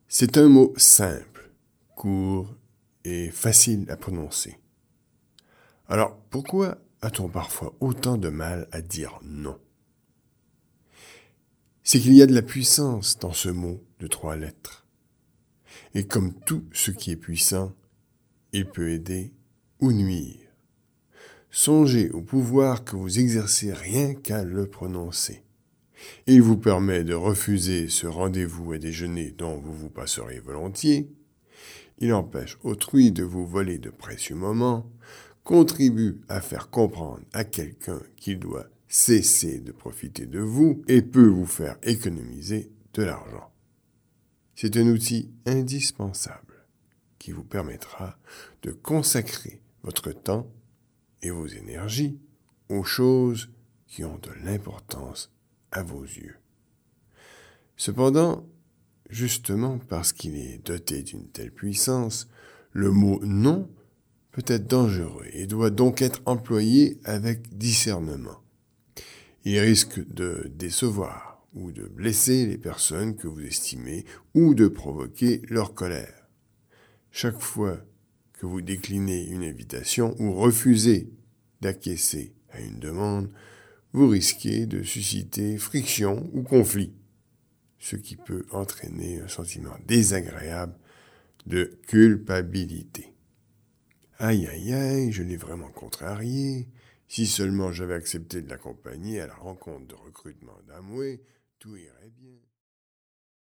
C'est un mot simple, court et facile à prononcer. Alors, pourquoi a-t-on parfois autant de mal à dire non? C'est qu'il y a de la puissance dans ce mot de 3 lettres. Et comme tout ce qui est puissant, il peut aider ou nuire. Songez au pouvoir que vous exercez rien qu'à le prononcer. Il vous permet de refuser ce rendez-vous à déjeuner dont vous vous passeriez volontiers. Il empêche autrui de vous voler de précieux moments, contribue à faire comprendre à quelqu'un qu'il doit cesser de profiter de vous et peut vous faire économiser de l'argent. C'est un outil indispensable qui vous permettra de consacrer votre temps et vos énergies aux choses qui ont de l'importance à vos yeux. Cependant, justement parce qu'il est doté d'une telle puissance, le mot « non » peut être dangereux et doit donc être employé avec discernement. Il risque de décevoir ou de blesser les personnes que vous estimez ou de provoquer leur colère. Chaque fois que vous déclinez une invitation ou refusez d'acquiescer à une demande, vous risquez de susciter friction ou conflit, ce qui peut entraîner un sentiment désagréable de culpabilité. Aïe, aïe, aïe, je l'ai vraiment contrarié. Si seulement j'avais accepté de l'accompagner à la rencontre de recrutement d'Amway, tout irait bien.